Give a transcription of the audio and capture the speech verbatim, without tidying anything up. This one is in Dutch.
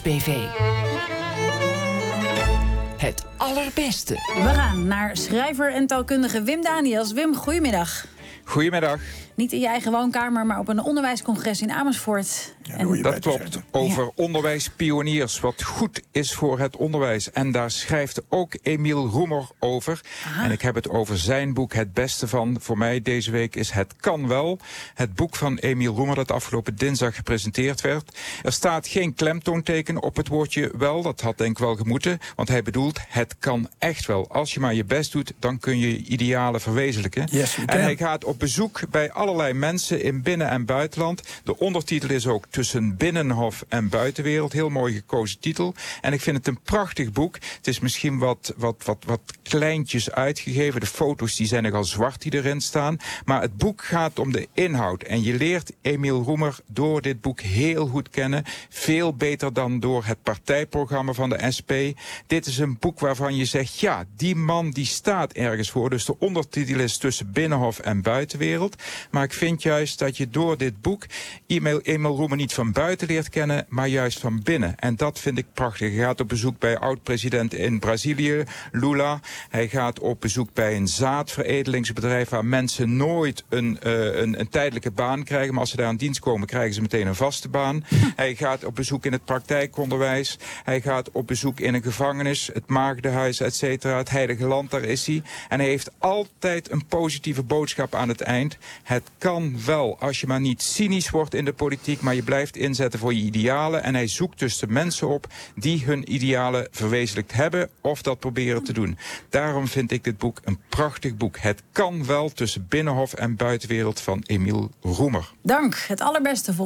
B V. Het allerbeste. We gaan naar schrijver en taalkundige Wim Daniels. Wim, goedemiddag. Goedemiddag. Niet in je eigen woonkamer, maar op een onderwijscongres in Amersfoort. Ja, en dat klopt. Over ja. onderwijspioniers, wat goed is voor het onderwijs. En daar schrijft ook Emiel Roemer over. Aha. En ik heb het over zijn boek. Het beste van voor mij deze week is Het kan wel. Het boek van Emiel Roemer dat afgelopen dinsdag gepresenteerd werd. Er staat geen klemtoonteken op het woordje wel. Dat had denk ik wel gemoeten. Want hij bedoelt, het kan echt wel. Als je maar je best doet, dan kun je je idealen verwezenlijken. Yes, en hij gaat op bezoek bij allerlei mensen in binnen- en buitenland. De ondertitel is ook Tussen Binnenhof en Buitenwereld. Heel mooi gekozen titel. En ik vind het een prachtig boek. Het is misschien wat, wat, wat, wat kleintjes uitgegeven. De foto's die zijn nogal zwart die erin staan. Maar het boek gaat om de inhoud. En je leert Emiel Roemer door dit boek heel goed kennen. Veel beter dan door het partijprogramma van de S P. Dit is een boek waarvan je zegt, ja, die man die staat ergens voor. Dus de ondertitel is Tussen Binnenhof en Buitenwereld. Maar ik vind juist dat je door dit boek Emiel, Emiel Roemer niet van buiten leert kennen, maar juist van binnen. En dat vind ik prachtig. Hij gaat op bezoek bij oud-president in Brazilië, Lula. Hij gaat op bezoek bij een zaadveredelingsbedrijf waar mensen nooit een, uh, een, een tijdelijke baan krijgen. Maar als ze daar aan dienst komen, krijgen ze meteen een vaste baan. Hij gaat op bezoek in het praktijkonderwijs. Hij gaat op bezoek in een gevangenis, het Maagdenhuis, et cetera. Het Heilige Land, daar is hij. En hij heeft altijd een positieve boodschap aan het eind. Het kan wel, als je maar niet cynisch wordt in de politiek, maar je blijft inzetten voor je idealen. En hij zoekt dus de mensen op die hun idealen verwezenlijkt hebben of dat proberen te doen. Daarom vind ik dit boek een prachtig boek. Het kan wel, Tussen Binnenhof en Buitenwereld van Emiel Roemer. Dank, het allerbeste voor